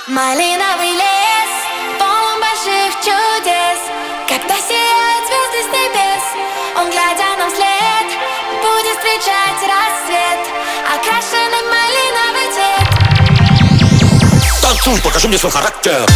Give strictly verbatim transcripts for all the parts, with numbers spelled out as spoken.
Малиновый лес, полон больших чудес, когда сияют звезды с небес. Он, глядя нам вслед, будет встречать рассвет, окрашенный малиновый цвет. Танцуй, покажи мне свой характер.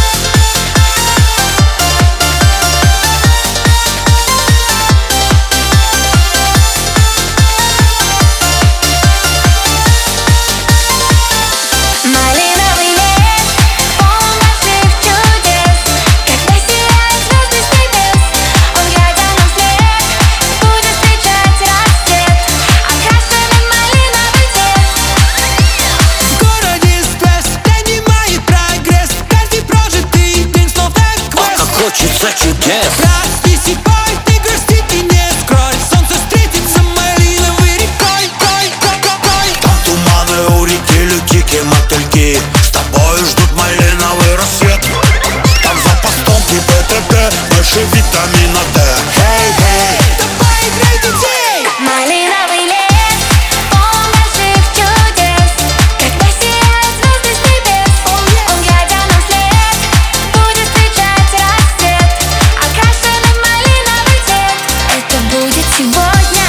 Хочется чудес. Прости, бой, ты грустить и не скрой. Солнце встретится малиновой рекой. Кой, кой, кой, кой. Там туманы у реки, лютики, мотыльки. С тобою ждут малиновый рассвет. Там за постом и БТД, больше витамина Д. Хей, хей, давай играй, детей. Малиновый лес, полон больших чудес, когда сияют звезды с небес. Он, глядя нам вслед, будет встречать рассвет, окрашенный малиновый цвет. Это будет сегодня.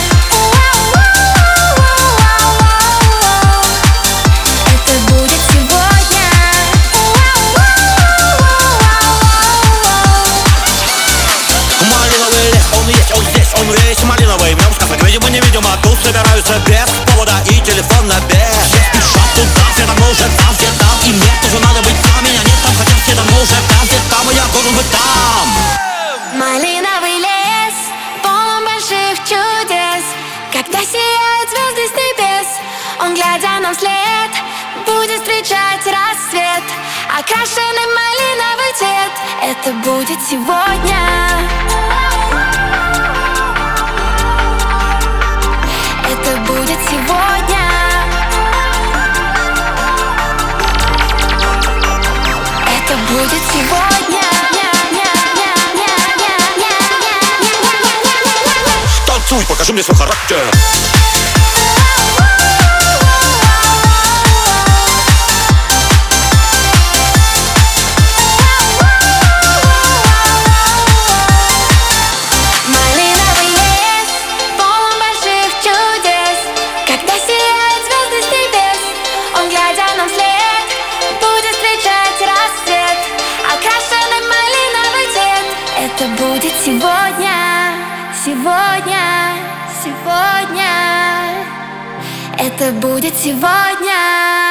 Это будет сегодня. малиновый лес, он есть, он здесь, он весь малиновый. В нем сказок, видимо, невидимо. Тут собираются без повода и телефон на без. Все спешат туда, все давно уже там, все там. И мне тоже надо быть там, меня нет там, хотя все давно уже там, все там, и я должен быть там. Малиновый лес, полон больших чудес, когда сияют звезды с небес. Он, глядя нам вслед, будет встречать рассвет, окрашенный малиновый цвет. Это будет сегодня. Это будет сегодня. Это будет сегодня. Танцуй, покажи мне свой характер. Малиновый лес, полон больших чудес, когда сияют звезды с небес. Он, глядя нам вслед, будет встречать рассвет, окрашенный малиновый цвет. Это будет сегодня, сегодня, сегодня. Это будет сегодня.